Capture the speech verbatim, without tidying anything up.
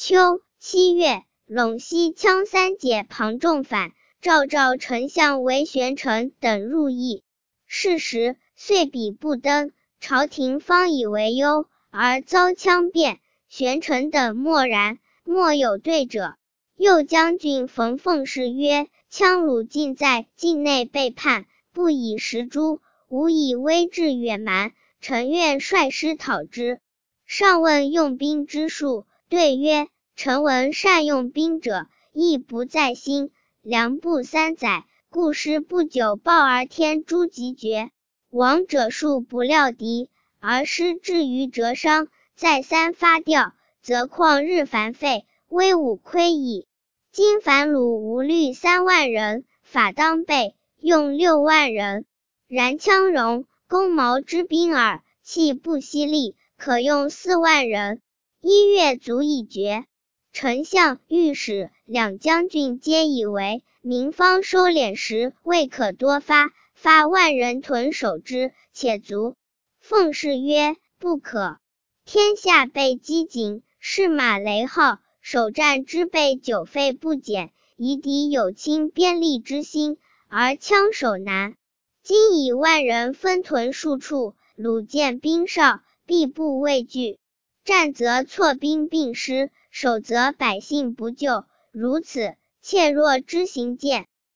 秋七月，陇西羌三姐庞仲反，赵赵丞相为玄臣等入邑。是时，岁比不登，朝廷方以为忧，而遭羌变，玄臣等默然，莫有对者。右将军冯奉氏曰：羌虏尽在境内背叛，不以食诸，无以威志远蛮，臣愿率师讨之。上问用兵之术，对曰：臣闻善用兵者，亦不在心。良不三载，故师不久报而天诛即绝。亡者数不料敌，而师至于折伤，再三发调，则旷日繁费，威武亏矣。今反虏无虑三万人，法当备，用六万人。然羌戎弓矛之兵耳，气不息力，可用四万人，一月足以绝。丞相、御史两将军皆以为民方收敛时，未可多发，发万人屯守之，且足。奉氏曰：不可。天下备机警，士马雷号，首战之备久费不减，夷敌有侵边利之心，而羌守难。今以万人分屯数处，虏见兵少，必不畏惧。战则错兵并失，守则百姓不救。如此，切若知行见。